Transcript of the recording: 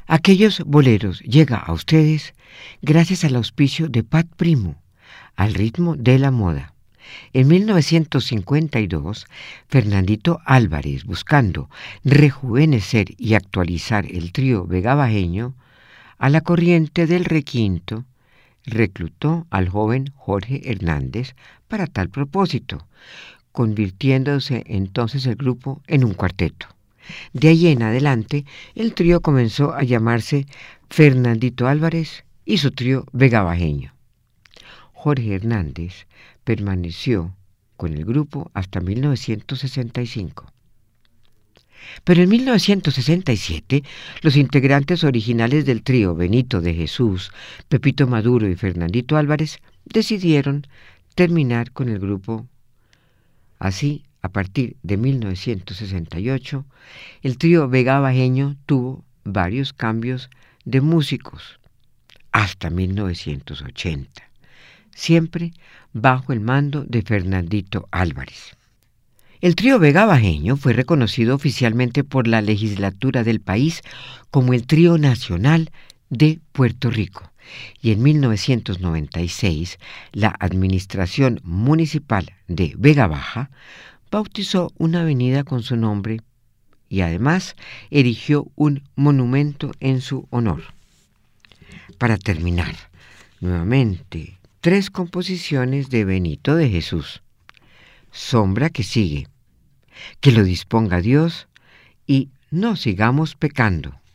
Aquellos boleros llega a ustedes gracias al auspicio de Pat Primo, al ritmo de la moda. En 1952, Fernandito Álvarez, buscando rejuvenecer y actualizar el trío vegabajeño a la corriente del requinto, reclutó al joven Jorge Hernández para tal propósito, convirtiéndose entonces el grupo en un cuarteto. De ahí en adelante, el trío comenzó a llamarse Fernandito Álvarez y su trío vegabajeño. Jorge Hernández permaneció con el grupo hasta 1965. Pero en 1967, los integrantes originales del trío Benito de Jesús, Pepito Maduro y Fernandito Álvarez decidieron terminar con el grupo. Así, a partir de 1968, el trío vegabajeño tuvo varios cambios de músicos hasta 1980, siempre bajo el mando de Fernandito Álvarez. El trío vegabajeño fue reconocido oficialmente por la legislatura del país como el trío nacional de Puerto Rico, y en 1996 la administración municipal de Vega Baja bautizó una avenida con su nombre y además erigió un monumento en su honor. Para terminar, nuevamente, 3 composiciones de Benito de Jesús: Sombra que sigue, Que lo disponga Dios y No sigamos pecando.